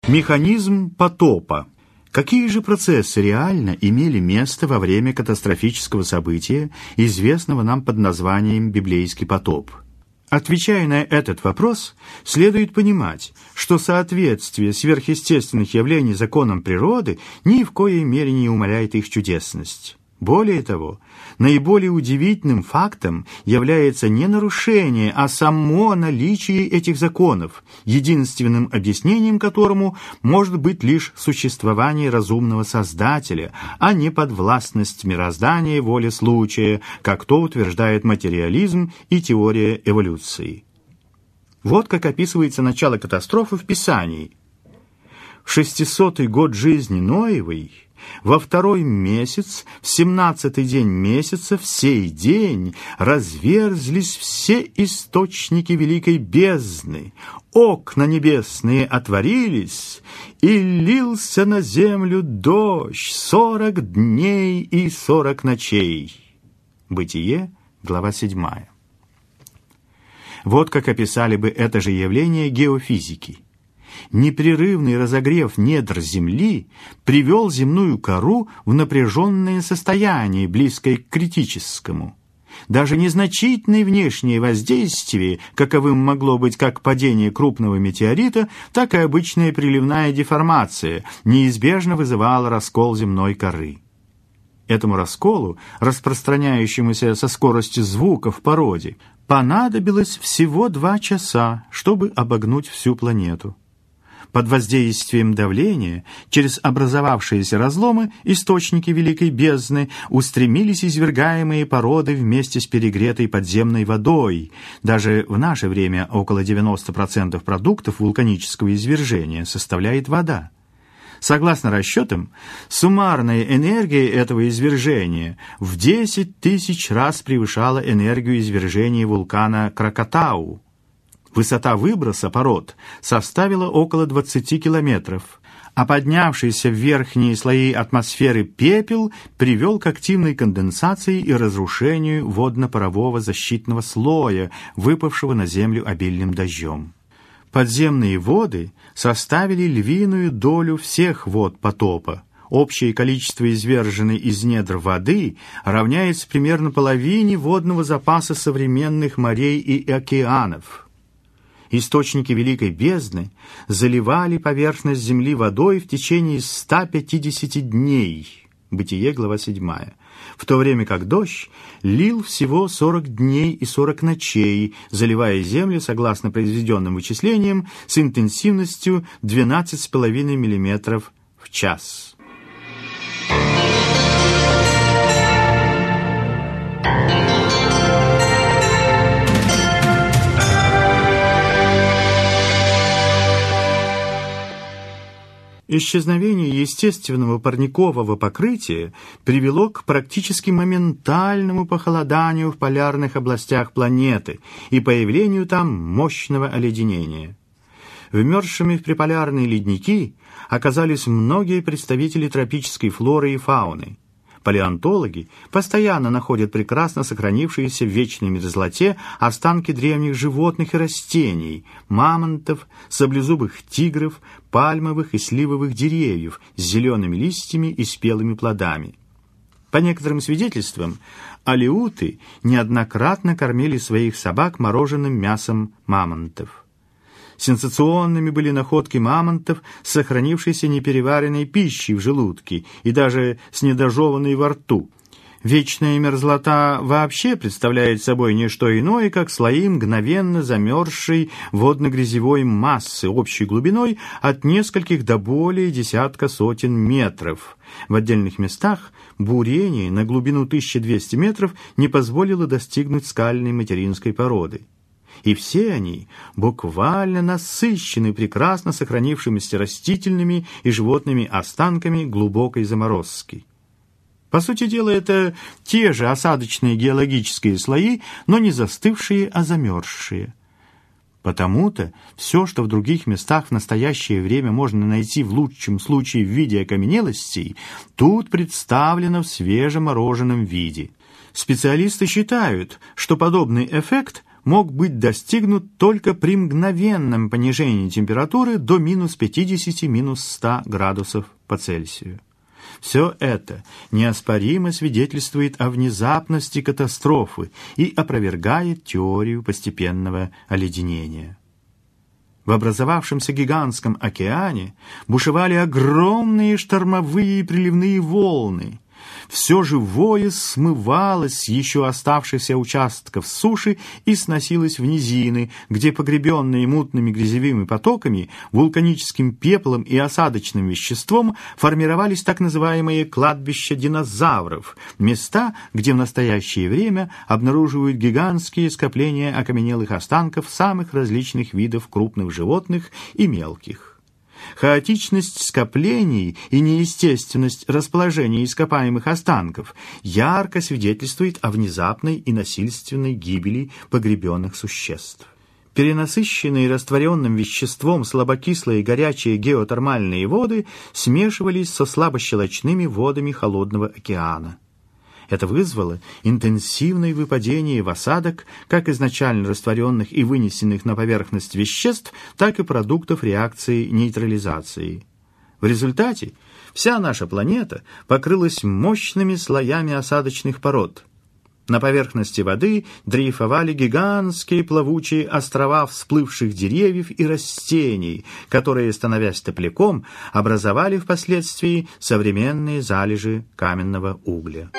Механизм потопа. Какие же процессы реально имели место во время катастрофического события, известного нам под названием «Библейский потоп»? Отвечая на этот вопрос, следует понимать, что соответствие сверхъестественных явлений законам природы ни в коей мере не умаляет их чудесность. Более того, наиболее удивительным фактом является не нарушение, а само наличие этих законов, единственным объяснением которому может быть лишь существование разумного Создателя, а не подвластность мироздания воле случая, как то утверждает материализм и теория эволюции. Вот как описывается начало катастрофы в Писании. В 600-й год жизни Ноевой, во 2-й месяц, в 17-й день месяца, в сей день разверзлись все источники великой бездны, окна небесные отворились, и лился на землю дождь 40 дней и 40 ночей. Бытие, глава 7. Вот как описали бы это же явление геофизики. Непрерывный разогрев недр Земли привел земную кору в напряженное состояние, близкое к критическому. Даже незначительное внешнее воздействие, каковым могло быть как падение крупного метеорита, так и обычная приливная деформация, неизбежно вызывало раскол земной коры. Этому расколу, распространяющемуся со скоростью звука в породе, понадобилось всего 2 часа, чтобы обогнуть всю планету. Под воздействием давления через образовавшиеся разломы источники великой бездны устремились извергаемые породы вместе с перегретой подземной водой. Даже в наше время около 90% продуктов вулканического извержения составляет вода. Согласно расчетам, суммарная энергия этого извержения в 10 тысяч раз превышала энергию извержения вулкана Кракатау. Высота выброса пород составила около 20 километров, а поднявшийся в верхние слои атмосферы пепел привел к активной конденсации и разрушению водно-парового защитного слоя, выпавшего на Землю обильным дождем. Подземные воды составили львиную долю всех вод потопа. Общее количество изверженной из недр воды равняется примерно половине водного запаса современных морей и океанов. Источники великой бездны заливали поверхность земли водой в течение 150 дней. Бытие, глава 7. В то время как дождь лил всего 40 дней и 40 ночей, заливая землю, согласно произведенным вычислениям, с интенсивностью 12,5 мм в час. Исчезновение естественного парникового покрытия привело к практически моментальному похолоданию в полярных областях планеты и появлению там мощного оледенения. Вмерзшими в приполярные ледники оказались многие представители тропической флоры и фауны. Палеонтологи постоянно находят прекрасно сохранившиеся в вечной мерзлоте останки древних животных и растений, мамонтов, саблезубых тигров, пальмовых и сливовых деревьев с зелеными листьями и спелыми плодами. По некоторым свидетельствам, алеуты неоднократно кормили своих собак мороженым мясом мамонтов. Сенсационными были находки мамонтов с сохранившейся непереваренной пищей в желудке и даже с недожеванной во рту. Вечная мерзлота вообще представляет собой не что иное, как слои мгновенно замерзшей водно-грязевой массы общей глубиной от нескольких до более десятка сотен метров. В отдельных местах бурение на глубину 1200 метров не позволило достигнуть скальной материнской породы. И все они буквально насыщены прекрасно сохранившимися растительными и животными останками глубокой заморозки. По сути дела, это те же осадочные геологические слои, но не застывшие, а замерзшие. Потому-то все, что в других местах в настоящее время можно найти в лучшем случае в виде окаменелостей, тут представлено в свежемороженном виде. Специалисты считают, что подобный эффект мог быть достигнут только при мгновенном понижении температуры до минус 50-100 градусов по Цельсию. Все это неоспоримо свидетельствует о внезапности катастрофы и опровергает теорию постепенного оледенения. В образовавшемся гигантском океане бушевали огромные штормовые и приливные волны. Все живое смывалось с еще оставшихся участков суши и сносилось в низины, где, погребенные мутными грязевыми потоками, вулканическим пеплом и осадочным веществом, формировались так называемые кладбища динозавров, места, где в настоящее время обнаруживают гигантские скопления окаменелых останков самых различных видов крупных животных и мелких. Хаотичность скоплений и неестественность расположения ископаемых останков ярко свидетельствует о внезапной и насильственной гибели погребенных существ. Перенасыщенные растворенным веществом слабокислые горячие геотермальные воды смешивались со слабощелочными водами холодного океана. Это вызвало интенсивное выпадение в осадок как изначально растворенных и вынесенных на поверхность веществ, так и продуктов реакции нейтрализации. В результате вся наша планета покрылась мощными слоями осадочных пород. На поверхности воды дрейфовали гигантские плавучие острова всплывших деревьев и растений, которые, становясь топляком, образовали впоследствии современные залежи каменного угля.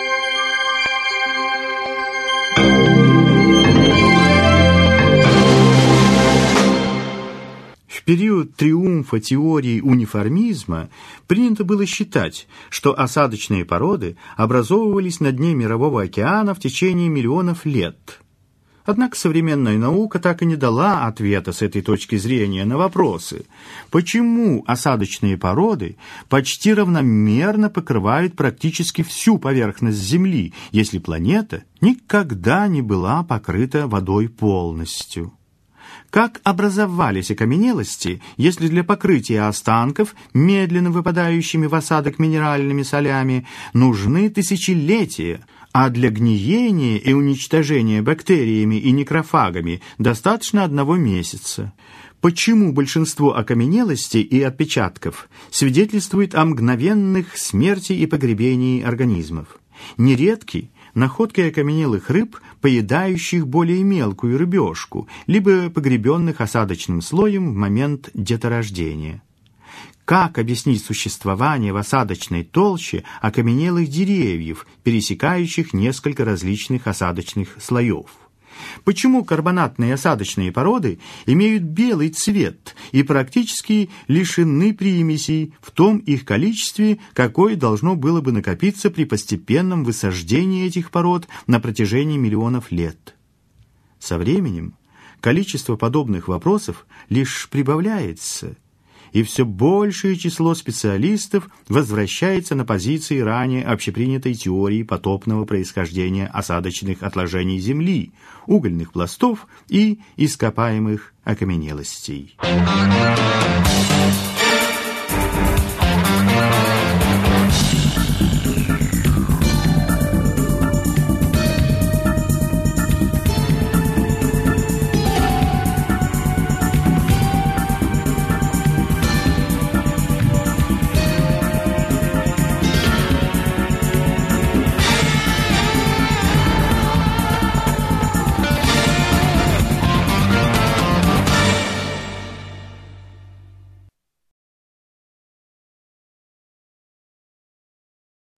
В период триумфа теории униформизма принято было считать, что осадочные породы образовывались на дне Мирового океана в течение миллионов лет. Однако современная наука так и не дала ответа с этой точки зрения на вопросы, почему осадочные породы почти равномерно покрывают практически всю поверхность Земли, если планета никогда не была покрыта водой полностью. Как образовались окаменелости, если для покрытия останков, медленно выпадающими в осадок минеральными солями, нужны тысячелетия, а для гниения и уничтожения бактериями и некрофагами достаточно 1 месяца? Почему большинство окаменелостей и отпечатков свидетельствует о мгновенных смерти и погребении организмов? Нередки находки окаменелых рыб, поедающих более мелкую рыбешку, либо погребенных осадочным слоем в момент деторождения. Как объяснить существование в осадочной толще окаменелых деревьев, пересекающих несколько различных осадочных слоев? Почему карбонатные осадочные породы имеют белый цвет и практически лишены примесей в том их количестве, какое должно было бы накопиться при постепенном высаждении этих пород на протяжении миллионов лет? Со временем количество подобных вопросов лишь прибавляется, и все большее число специалистов возвращается на позиции ранее общепринятой теории потопного происхождения осадочных отложений Земли, угольных пластов и ископаемых окаменелостей.